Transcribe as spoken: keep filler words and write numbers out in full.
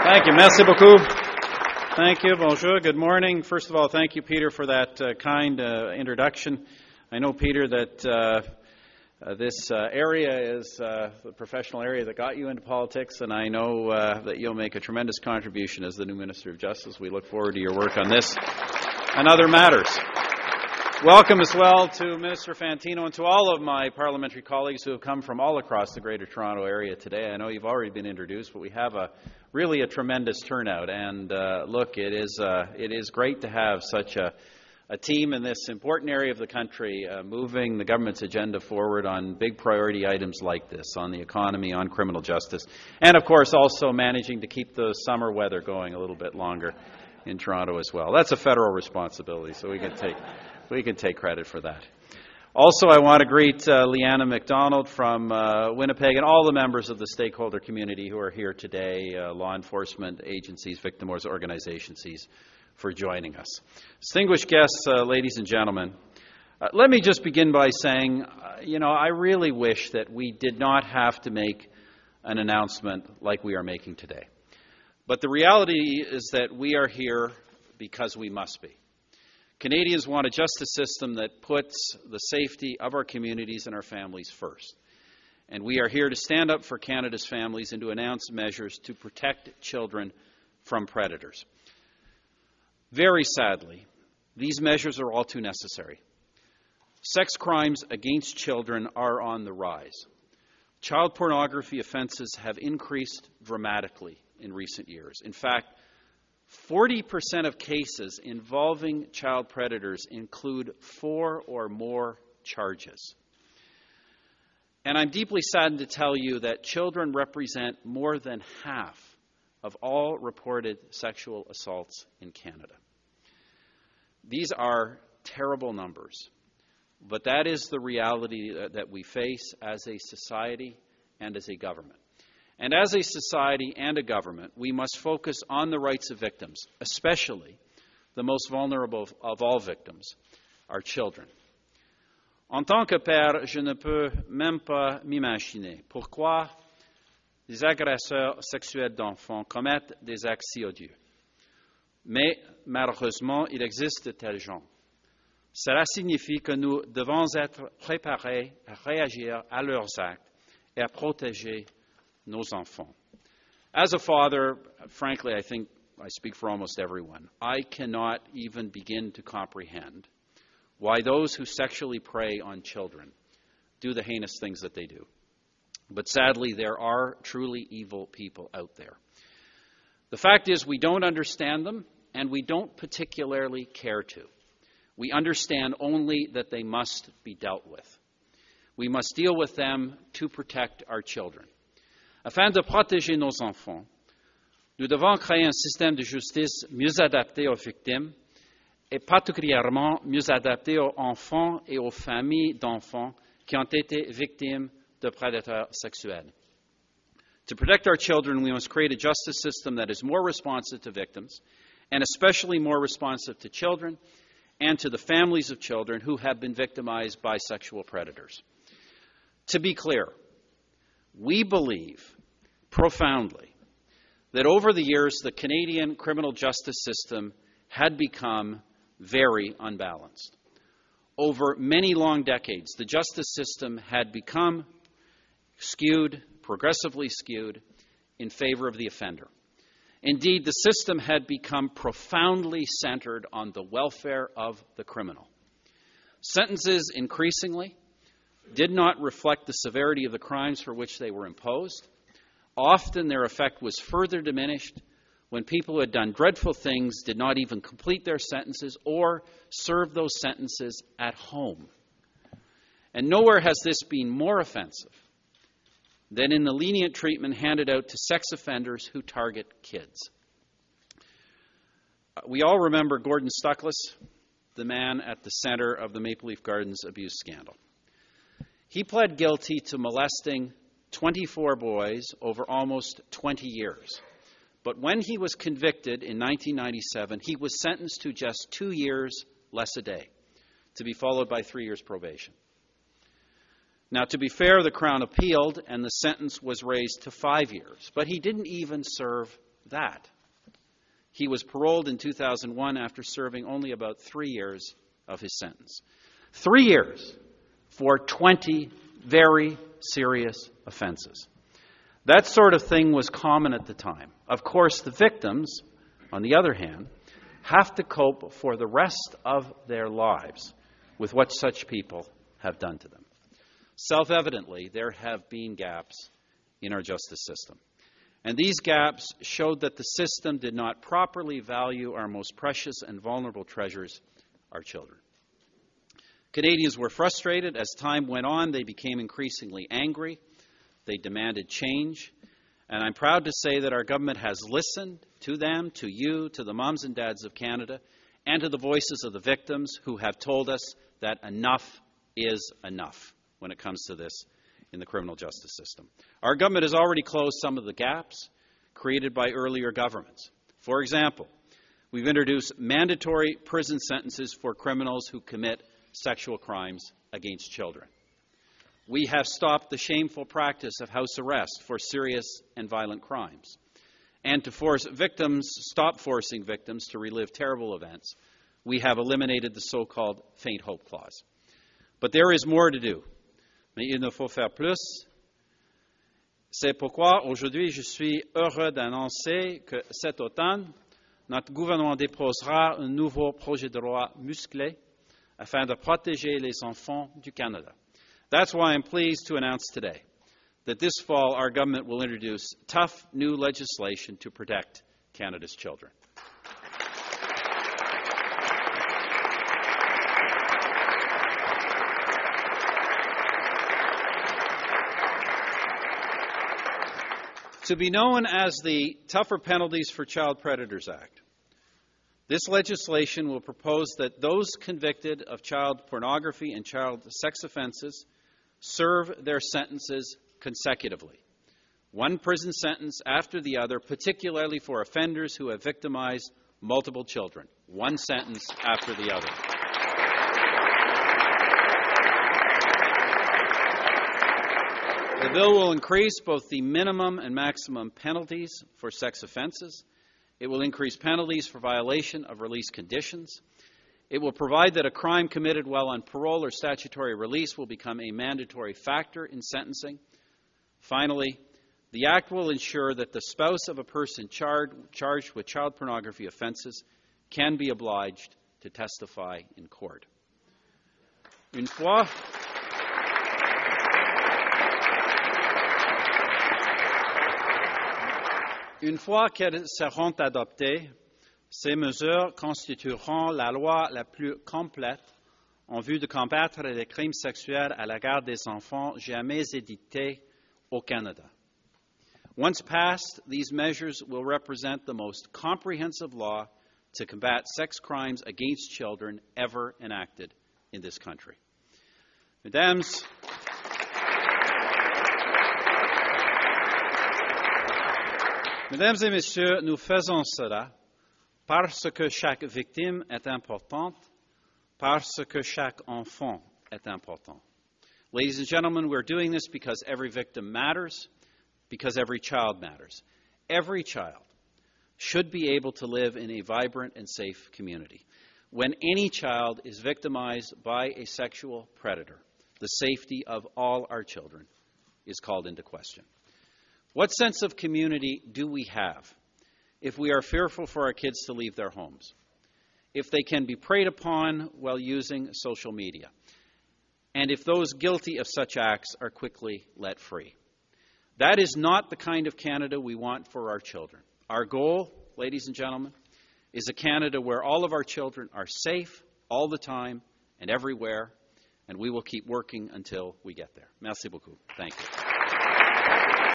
Thank you. Merci beaucoup. Thank you. Bonjour. Good morning. First of all, thank you, Peter, for that uh, kind uh, introduction. I know, Peter, that uh, uh, this uh, area is uh, the professional area that got you into politics, and I know uh, that you'll make a tremendous contribution as the new Minister of Justice. We look forward to your work on this and other matters. Welcome as well to Minister Fantino and to all of my parliamentary colleagues who have come from all across the Greater Toronto Area today. I know you've already been introduced, but we have a really a tremendous turnout. And uh, look, it is uh, it is great to have such a, a team in this important area of the country uh, moving the government's agenda forward on big priority items like this, on the economy, on criminal justice, and of course also managing to keep the summer weather going a little bit longer in Toronto as well. That's a federal responsibility, so we can take we can take credit for that. Also, I want to greet uh, Leanna McDonald from uh, Winnipeg and all the members of the stakeholder community who are here today, uh, law enforcement agencies, victim organizations, for joining us. Distinguished guests, uh, ladies and gentlemen, uh, let me just begin by saying, uh, you know, I really wish that we did not have to make an announcement like we are making today. But the reality is that we are here because we must be. Canadians want a justice system that puts the safety of our communities and our families first. And we are here to stand up for Canada's families and to announce measures to protect children from predators. Very sadly, these measures are all too necessary. Sex crimes against children are on the rise. Child pornography offenses have increased dramatically in recent years. In fact, forty percent of cases involving child predators include four or more charges. And I'm deeply saddened to tell you that children represent more than half of all reported sexual assaults in Canada. These are terrible numbers, but that is the reality that we face as a society and as a government. And as a society and a government, we must focus on the rights of victims, especially the most vulnerable of all victims, our children. En tant que père, je ne peux même pas m'imaginer pourquoi les agresseurs sexuels d'enfants commettent des actes si odieux. Mais malheureusement, il existe de tels gens. Cela signifie que nous devons être préparés à réagir à leurs actes et à protéger nos enfants. As a father, frankly, I think I speak for almost everyone. I cannot even begin to comprehend why those who sexually prey on children do the heinous things that they do. But sadly, there are truly evil people out there. The fact is, we don't understand them, and we don't particularly care to. We understand only that they must be dealt with. We must deal with them to protect our children. Afin de protéger nos enfants, nous devons créer un système de justice mieux adapté aux victimes et particulièrement mieux adapté aux enfants et aux familles d'enfants qui ont été victimes de prédateurs sexuels. To protect our children, we must create a justice system that is more responsive to victims and especially more responsive to children and to the families of children who have been victimized by sexual predators. To be clear, we believe profoundly that over the years the Canadian criminal justice system had become very unbalanced. Over many long decades, the justice system had become skewed, progressively skewed, in favor of the offender. Indeed, the system had become profoundly centered on the welfare of the criminal. Sentences increasingly did not reflect the severity of the crimes for which they were imposed. Often their effect was further diminished when people who had done dreadful things did not even complete their sentences or serve those sentences at home. And nowhere has this been more offensive than in the lenient treatment handed out to sex offenders who target kids. We all remember Gordon Stuckless, the man at the center of the Maple Leaf Gardens abuse scandal. He pled guilty to molesting twenty-four boys over almost twenty years. But when he was convicted in nineteen ninety-seven, he was sentenced to just two years less a day, to be followed by three years probation. Now, to be fair, the Crown appealed and the sentence was raised to five years, but he didn't even serve that. He was paroled in two thousand one after serving only about three years of his sentence. Three years for twenty very serious offenses. That sort of thing was common at the time. Of course, the victims, on the other hand, have to cope for the rest of their lives with what such people have done to them. Self-evidently, there have been gaps in our justice system. And these gaps showed that the system did not properly value our most precious and vulnerable treasures, our children. Canadians were frustrated. As time went on, they became increasingly angry. They demanded change. And I'm proud to say that our government has listened to them, to you, to the moms and dads of Canada, and to the voices of the victims who have told us that enough is enough when it comes to this in the criminal justice system. Our government has already closed some of the gaps created by earlier governments. For example, we've introduced mandatory prison sentences for criminals who commit sexual crimes against children. We have stopped the shameful practice of house arrest for serious and violent crimes. And to force victims, stop forcing victims to relive terrible events, we have eliminated the so-called faint hope clause. But there is more to do. Mais il nous faut faire plus. C'est pourquoi aujourd'hui je suis heureux d'annoncer que cet automne, notre gouvernement déposera un nouveau projet de loi musclé afin de protéger les enfants du Canada. That's why I'm pleased to announce today that this fall our government will introduce tough new legislation to protect Canada's children. To be known as the Tougher Penalties for Child Predators Act, this legislation will propose that those convicted of child pornography and child sex offenses serve their sentences consecutively, one prison sentence after the other, particularly for offenders who have victimized multiple children, one sentence after the other. The bill will increase both the minimum and maximum penalties for sex offenses. It will increase penalties for violation of release conditions. It will provide that a crime committed while on parole or statutory release will become a mandatory factor in sentencing. Finally, the Act will ensure that the spouse of a person char- charged with child pornography offenses can be obliged to testify in court. Une fois, Une fois qu'elles seront adoptées, ces mesures constitueront la loi la plus complète en vue de combattre les crimes sexuels à l'égard des enfants jamais édictés au Canada. Once passed, these measures will represent the most comprehensive law to combat sex crimes against children ever enacted in this country. Mesdames, Mesdames et Messieurs, nous faisons cela parce que chaque victime est importante, parce que chaque enfant est important. Ladies and gentlemen, we're doing this because every victim matters, because every child matters. Every child should be able to live in a vibrant and safe community. When any child is victimized by a sexual predator, the safety of all our children is called into question. What sense of community do we have if we are fearful for our kids to leave their homes, if they can be preyed upon while using social media, and if those guilty of such acts are quickly let free? That is not the kind of Canada we want for our children. Our goal, ladies and gentlemen, is a Canada where all of our children are safe all the time and everywhere, and we will keep working until we get there. Merci beaucoup. Thank you.